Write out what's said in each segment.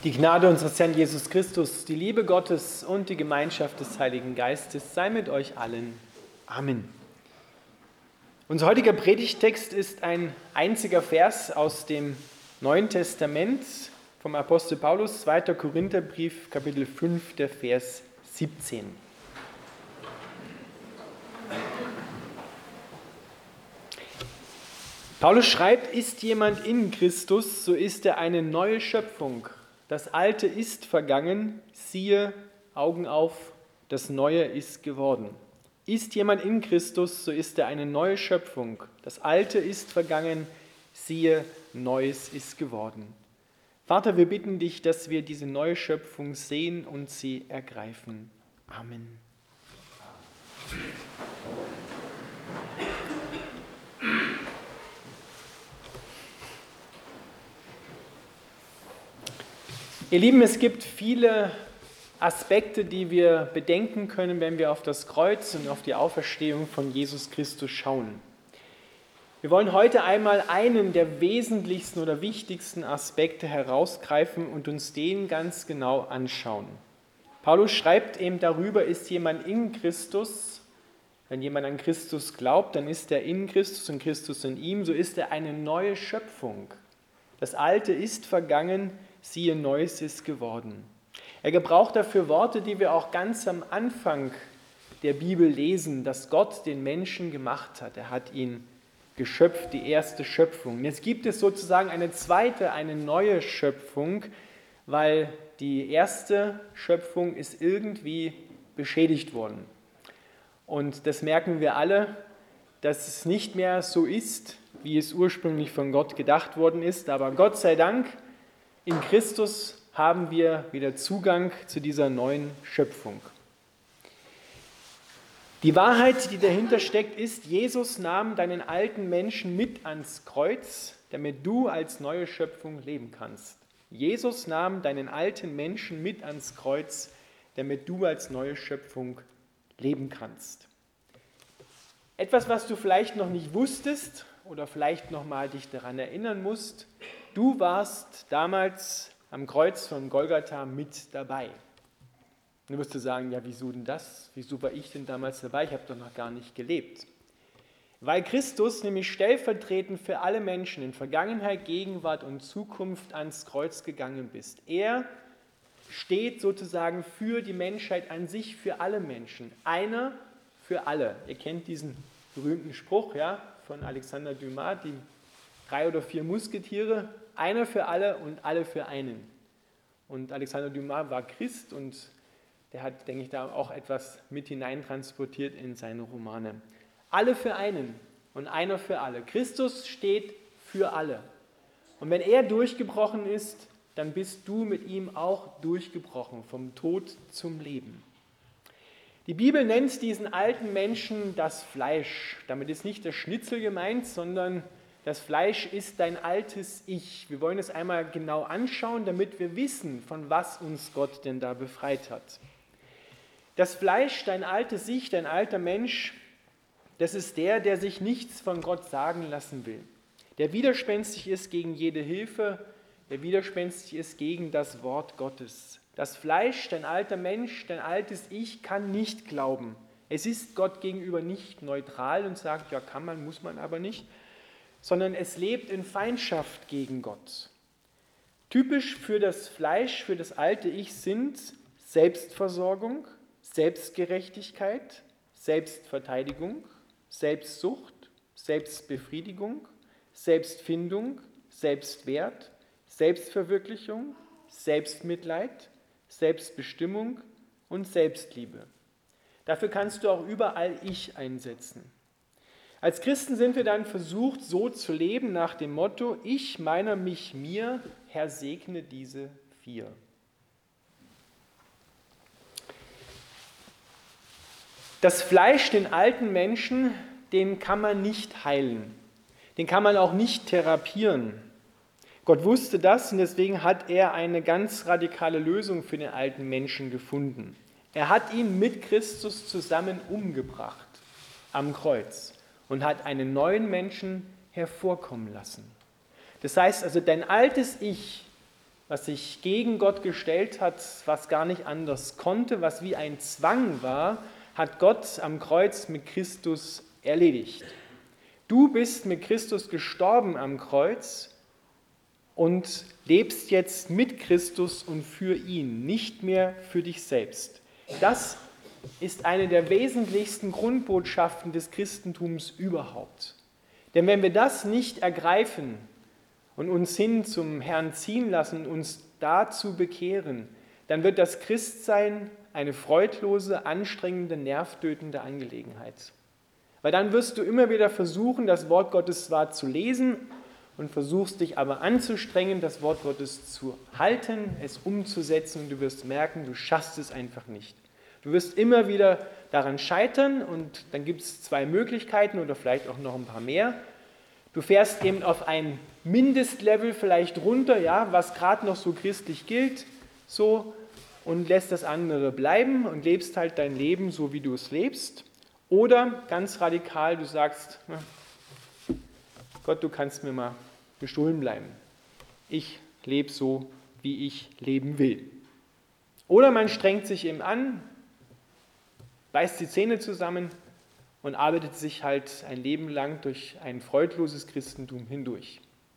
Die Gnade unseres Herrn Jesus Christus, die Liebe Gottes und die Gemeinschaft des Heiligen Geistes sei mit euch allen. Amen. Unser heutiger Predigttext ist ein einziger Vers aus dem Neuen Testament vom Apostel Paulus, 2. Korintherbrief, Kapitel 5, der Vers 17. Paulus schreibt, ist jemand in Christus, so ist er eine neue Schöpfung. Das Alte ist vergangen, siehe, Augen auf, das Neue ist geworden. Ist jemand in Christus, so ist er eine neue Schöpfung. Das Alte ist vergangen, siehe, Neues ist geworden. Vater, wir bitten dich, dass wir diese neue Schöpfung sehen und sie ergreifen. Amen. Ihr Lieben, es gibt viele Aspekte, die wir bedenken können, wenn wir auf das Kreuz und auf die Auferstehung von Jesus Christus schauen. Wir wollen heute einmal einen der wesentlichsten oder wichtigsten Aspekte herausgreifen und uns den ganz genau anschauen. Paulus schreibt eben darüber, ist jemand in Christus, wenn jemand an Christus glaubt, dann ist er in Christus und Christus in ihm, so ist er eine neue Schöpfung. Das Alte ist vergangen, siehe, Neues ist geworden. Er gebraucht dafür Worte, die wir auch ganz am Anfang der Bibel lesen, dass Gott den Menschen gemacht hat. Er hat ihn geschöpft, die erste Schöpfung. Jetzt gibt es sozusagen eine zweite, eine neue Schöpfung, weil die erste Schöpfung ist irgendwie beschädigt worden. Und das merken wir alle, dass es nicht mehr so ist, wie es ursprünglich von Gott gedacht worden ist. Aber Gott sei Dank, in Christus haben wir wieder Zugang zu dieser neuen Schöpfung. Die Wahrheit, die dahinter steckt, ist, Jesus nahm deinen alten Menschen mit ans Kreuz, damit du als neue Schöpfung leben kannst. Jesus nahm deinen alten Menschen mit ans Kreuz, damit du als neue Schöpfung leben kannst. Etwas, was du vielleicht noch nicht wusstest oder vielleicht noch mal dich daran erinnern musst: Du warst damals am Kreuz von Golgatha mit dabei. Und du wirst du sagen, ja, wieso denn das? Wieso war ich denn damals dabei? Ich habe doch noch gar nicht gelebt. Weil Christus nämlich stellvertretend für alle Menschen in Vergangenheit, Gegenwart und Zukunft ans Kreuz gegangen bist. Er steht sozusagen für die Menschheit an sich, für alle Menschen. Einer für alle. Ihr kennt diesen berühmten Spruch, ja, von Alexander Dumas, die 3 oder 4 Musketiere, einer für alle und alle für einen. Und Alexander Dumas war Christ und der hat, denke ich, da auch etwas mit hineintransportiert in seine Romane. Alle für einen und einer für alle. Christus steht für alle. Und wenn er durchgebrochen ist, dann bist du mit ihm auch durchgebrochen, vom Tod zum Leben. Die Bibel nennt diesen alten Menschen das Fleisch. Damit ist nicht der Schnitzel gemeint, sondern das Fleisch ist dein altes Ich. Wir wollen es einmal genau anschauen, damit wir wissen, von was uns Gott denn da befreit hat. Das Fleisch, dein altes Ich, dein alter Mensch, das ist der sich nichts von Gott sagen lassen will. Der widerspenstig ist gegen jede Hilfe, der widerspenstig ist gegen das Wort Gottes. Das Fleisch, dein alter Mensch, dein altes Ich kann nicht glauben. Es ist Gott gegenüber nicht neutral und sagt, ja, kann man, muss man aber nicht, sondern es lebt in Feindschaft gegen Gott. Typisch für das Fleisch, für das alte Ich sind Selbstversorgung, Selbstgerechtigkeit, Selbstverteidigung, Selbstsucht, Selbstbefriedigung, Selbstfindung, Selbstwert, Selbstverwirklichung, Selbstmitleid, Selbstbestimmung und Selbstliebe. Dafür kannst du auch überall Ich einsetzen. Als Christen sind wir dann versucht, so zu leben nach dem Motto: Ich, meiner, mich, mir, Herr, segne diese 4. Das Fleisch, den alten Menschen, den kann man nicht heilen. Den kann man auch nicht therapieren. Gott wusste das und deswegen hat er eine ganz radikale Lösung für den alten Menschen gefunden. Er hat ihn mit Christus zusammen umgebracht am Kreuz und hat einen neuen Menschen hervorkommen lassen. Das heißt also, dein altes Ich, was sich gegen Gott gestellt hat, was gar nicht anders konnte, was wie ein Zwang war, hat Gott am Kreuz mit Christus erledigt. Du bist mit Christus gestorben am Kreuz und lebst jetzt mit Christus und für ihn, nicht mehr für dich selbst. Das ist eine der wesentlichsten Grundbotschaften des Christentums überhaupt. Denn wenn wir das nicht ergreifen und uns hin zum Herrn ziehen lassen, uns dazu bekehren, dann wird das Christsein eine freudlose, anstrengende, nervtötende Angelegenheit. Weil dann wirst du immer wieder versuchen, das Wort Gottes zwar zu lesen und versuchst dich aber anzustrengen, das Wort Gottes zu halten, es umzusetzen und du wirst merken, du schaffst es einfach nicht. Du wirst immer wieder daran scheitern und dann gibt es zwei Möglichkeiten oder vielleicht auch noch ein paar mehr. Du fährst eben auf ein Mindestlevel vielleicht runter, ja, was gerade noch so christlich gilt, so, und lässt das andere bleiben und lebst halt dein Leben so, wie du es lebst. Oder ganz radikal, du sagst, Gott, du kannst mir mal gestohlen bleiben. Ich lebe so, wie ich leben will. Oder man strengt sich eben an, beißt die Zähne zusammen und arbeitet sich halt ein Leben lang durch ein freudloses Christentum hindurch.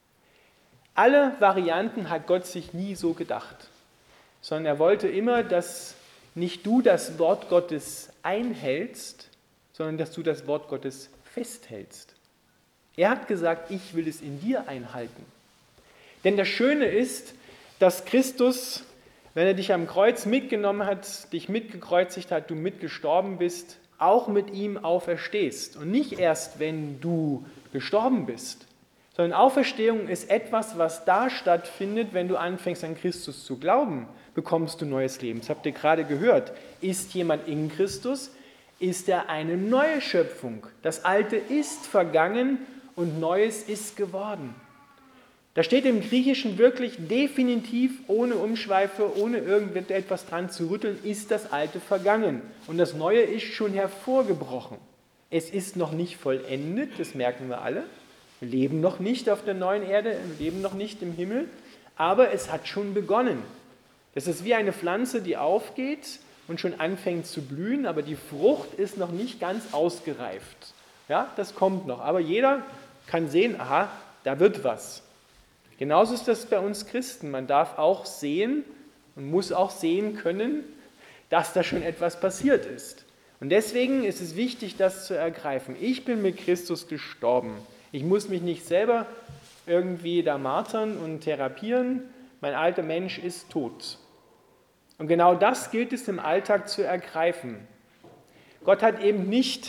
Alle Varianten hat Gott sich nie so gedacht, sondern er wollte immer, dass nicht du das Wort Gottes einhältst, sondern dass du das Wort Gottes festhältst. Er hat gesagt, ich will es in dir einhalten. Denn das Schöne ist, dass Christus, wenn er dich am Kreuz mitgenommen hat, dich mitgekreuzigt hat, du mitgestorben bist, auch mit ihm auferstehst. Und nicht erst, wenn du gestorben bist, sondern Auferstehung ist etwas, was da stattfindet, wenn du anfängst an Christus zu glauben, bekommst du neues Leben. Das habt ihr gerade gehört. Ist jemand in Christus, ist er eine neue Schöpfung. Das Alte ist vergangen und Neues ist geworden. Da steht im Griechischen wirklich definitiv, ohne Umschweife, ohne irgendetwas dran zu rütteln, ist das Alte vergangen. Und das Neue ist schon hervorgebrochen. Es ist noch nicht vollendet, das merken wir alle. Wir leben noch nicht auf der neuen Erde, wir leben noch nicht im Himmel, aber es hat schon begonnen. Das ist wie eine Pflanze, die aufgeht und schon anfängt zu blühen, aber die Frucht ist noch nicht ganz ausgereift. Ja, das kommt noch, aber jeder kann sehen, aha, da wird was. Genauso ist das bei uns Christen. Man darf auch sehen und muss auch sehen können, dass da schon etwas passiert ist. Und deswegen ist es wichtig, das zu ergreifen. Ich bin mit Christus gestorben. Ich muss mich nicht selber irgendwie da martern und therapieren. Mein alter Mensch ist tot. Und genau das gilt es im Alltag zu ergreifen. Gott hat eben nicht,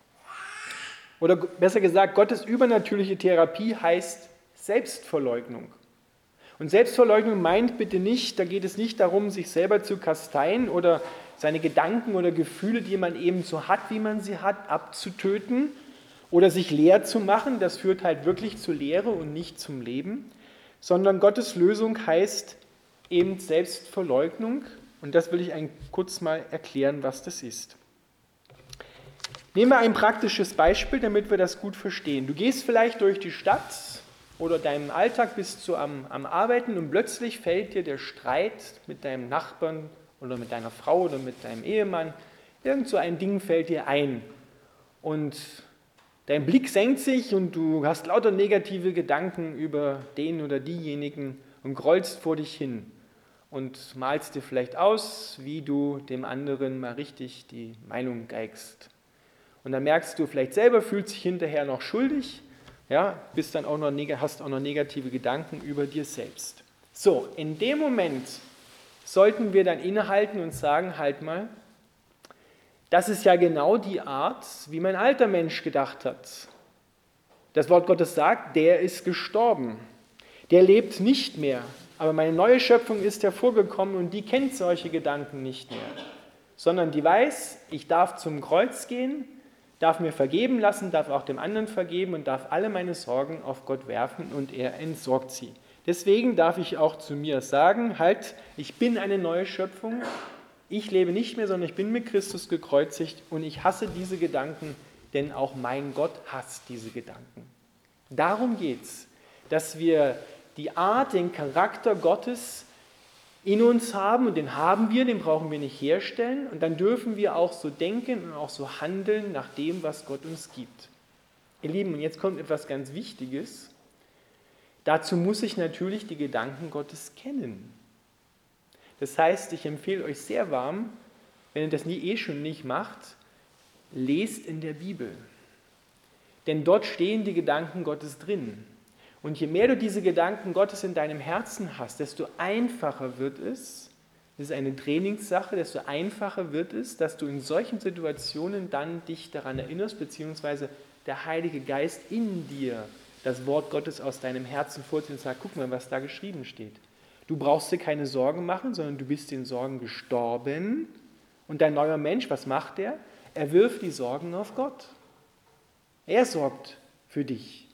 oder besser gesagt, Gottes übernatürliche Therapie heißt Selbstverleugnung. Und Selbstverleugnung meint bitte nicht, da geht es nicht darum, sich selber zu kasteien oder seine Gedanken oder Gefühle, die man eben so hat, wie man sie hat, abzutöten oder sich leer zu machen. Das führt halt wirklich zur Leere und nicht zum Leben. Sondern Gottes Lösung heißt eben Selbstverleugnung. Und das will ich kurz mal erklären, was das ist. Nehmen wir ein praktisches Beispiel, damit wir das gut verstehen. Du gehst vielleicht durch die Stadt oder deinem Alltag, bist du am Arbeiten und plötzlich fällt dir der Streit mit deinem Nachbarn oder mit deiner Frau oder mit deinem Ehemann, irgend so ein Ding fällt dir ein. Und dein Blick senkt sich und du hast lauter negative Gedanken über den oder diejenigen und grollst vor dich hin und malst dir vielleicht aus, wie du dem anderen mal richtig die Meinung geigst. Und dann merkst du vielleicht selber, fühlst dich hinterher noch schuldig, ja, bist dann auch noch, hast auch noch negative Gedanken über dir selbst. So, in dem Moment sollten wir dann innehalten und sagen, halt mal, das ist ja genau die Art, wie mein alter Mensch gedacht hat. Das Wort Gottes sagt, der ist gestorben, der lebt nicht mehr, aber meine neue Schöpfung ist hervorgekommen und die kennt solche Gedanken nicht mehr, sondern die weiß, ich darf zum Kreuz gehen, darf mir vergeben lassen, darf auch dem anderen vergeben und darf alle meine Sorgen auf Gott werfen und er entsorgt sie. Deswegen darf ich auch zu mir sagen, halt, ich bin eine neue Schöpfung, ich lebe nicht mehr, sondern ich bin mit Christus gekreuzigt und ich hasse diese Gedanken, denn auch mein Gott hasst diese Gedanken. Darum geht es, dass wir die Art, den Charakter Gottes in uns haben, und den haben wir, den brauchen wir nicht herstellen, und dann dürfen wir auch so denken und auch so handeln nach dem, was Gott uns gibt. Ihr Lieben, und jetzt kommt etwas ganz Wichtiges. Dazu muss ich natürlich die Gedanken Gottes kennen. Das heißt, ich empfehle euch sehr warm, wenn ihr das schon nicht macht, lest in der Bibel. Denn dort stehen die Gedanken Gottes drin. Und je mehr du diese Gedanken Gottes in deinem Herzen hast, desto einfacher wird es, das ist eine Trainingssache, desto einfacher wird es, dass du in solchen Situationen dann dich daran erinnerst, beziehungsweise der Heilige Geist in dir das Wort Gottes aus deinem Herzen vorzieht und sagt, guck mal, was da geschrieben steht. Du brauchst dir keine Sorgen machen, sondern du bist den Sorgen gestorben. Und dein neuer Mensch, was macht er? Er wirft die Sorgen auf Gott. Er sorgt für dich.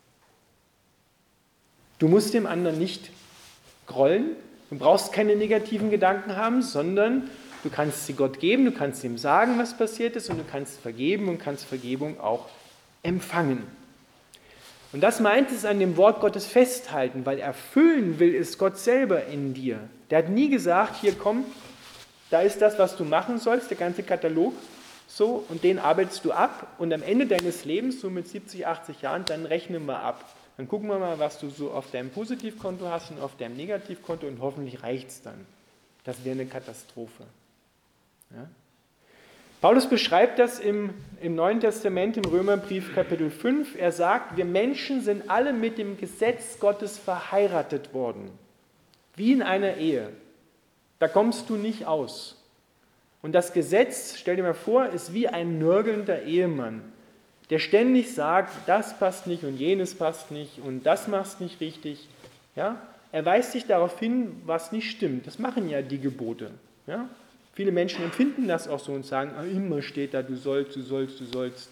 Du musst dem anderen nicht grollen, du brauchst keine negativen Gedanken haben, sondern du kannst sie Gott geben, du kannst ihm sagen, was passiert ist, und du kannst vergeben und kannst Vergebung auch empfangen. Und das meint es an dem Wort Gottes festhalten, weil erfüllen will es Gott selber in dir. Der hat nie gesagt, hier komm, da ist das, was du machen sollst, der ganze Katalog, so, und den arbeitest du ab, und am Ende deines Lebens, so mit 70, 80 Jahren, dann rechnen wir ab. Dann gucken wir mal, was du so auf deinem Positivkonto hast und auf deinem Negativkonto, und hoffentlich reicht es dann. Das wäre eine Katastrophe. Ja? Paulus beschreibt das im Neuen Testament, im Römerbrief Kapitel 5. Er sagt, wir Menschen sind alle mit dem Gesetz Gottes verheiratet worden. Wie in einer Ehe. Da kommst du nicht aus. Und das Gesetz, stell dir mal vor, ist wie ein nörgelnder Ehemann, der ständig sagt, das passt nicht und jenes passt nicht und das machst nicht richtig. Ja? Er weist dich darauf hin, was nicht stimmt. Das machen ja die Gebote. Ja? Viele Menschen empfinden das auch so und sagen, immer steht da, du sollst, du sollst, du sollst.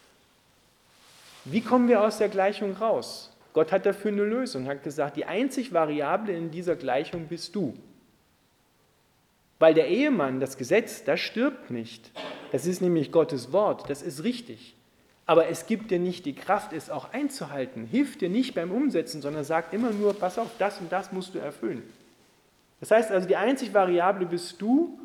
Wie kommen wir aus der Gleichung raus? Gott hat dafür eine Lösung, hat gesagt, die einzig Variable in dieser Gleichung bist du. Weil der Ehemann, das Gesetz, das stirbt nicht. Das ist nämlich Gottes Wort, das ist richtig. Aber es gibt dir nicht die Kraft, es auch einzuhalten. Hilft dir nicht beim Umsetzen, sondern sagt immer nur, pass auf, das und das musst du erfüllen. Das heißt also, die einzig Variable bist du.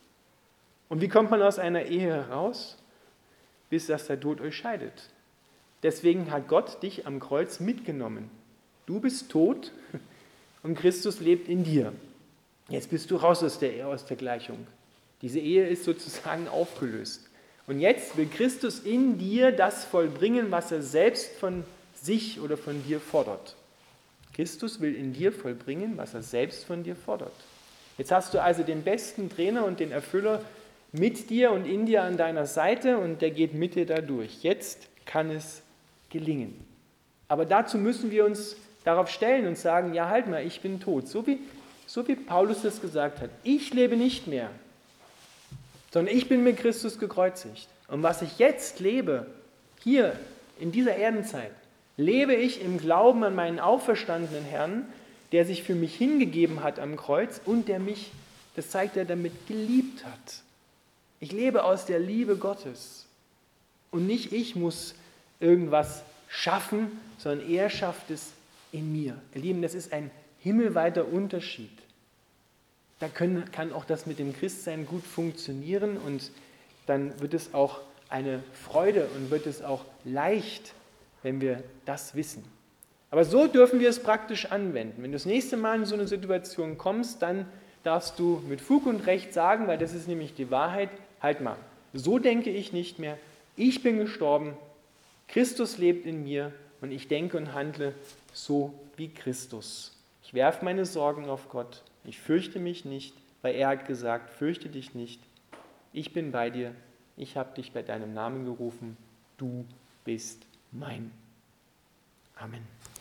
Und wie kommt man aus einer Ehe heraus? Bis dass der Tod euch scheidet. Deswegen hat Gott dich am Kreuz mitgenommen. Du bist tot und Christus lebt in dir. Jetzt bist du raus aus der Gleichung. Diese Ehe ist sozusagen aufgelöst. Und jetzt will Christus in dir das vollbringen, was er selbst von sich oder von dir fordert. Christus will in dir vollbringen, was er selbst von dir fordert. Jetzt hast du also den besten Trainer und den Erfüller mit dir und in dir an deiner Seite, und der geht mit dir da durch. Jetzt kann es gelingen. Aber dazu müssen wir uns darauf stellen und sagen, ja, halt mal, ich bin tot. So wie Paulus das gesagt hat. Ich lebe nicht mehr, sondern ich bin mit Christus gekreuzigt. Und was ich jetzt lebe, hier in dieser Erdenzeit, lebe ich im Glauben an meinen auferstandenen Herrn, der sich für mich hingegeben hat am Kreuz und der mich, das zeigt er, damit geliebt hat. Ich lebe aus der Liebe Gottes. Und nicht ich muss irgendwas schaffen, sondern er schafft es in mir. Ihr Lieben, das ist ein himmelweiter Unterschied. Da kann auch das mit dem Christsein gut funktionieren, und dann wird es auch eine Freude und wird es auch leicht, wenn wir das wissen. Aber so dürfen wir es praktisch anwenden. Wenn du das nächste Mal in so eine Situation kommst, dann darfst du mit Fug und Recht sagen, weil das ist nämlich die Wahrheit, halt mal, so denke ich nicht mehr, ich bin gestorben, Christus lebt in mir und ich denke und handle so wie Christus. Ich werfe meine Sorgen auf Gott, ich fürchte mich nicht, weil er hat gesagt, fürchte dich nicht, ich bin bei dir, ich habe dich bei deinem Namen gerufen, du bist mein. Amen.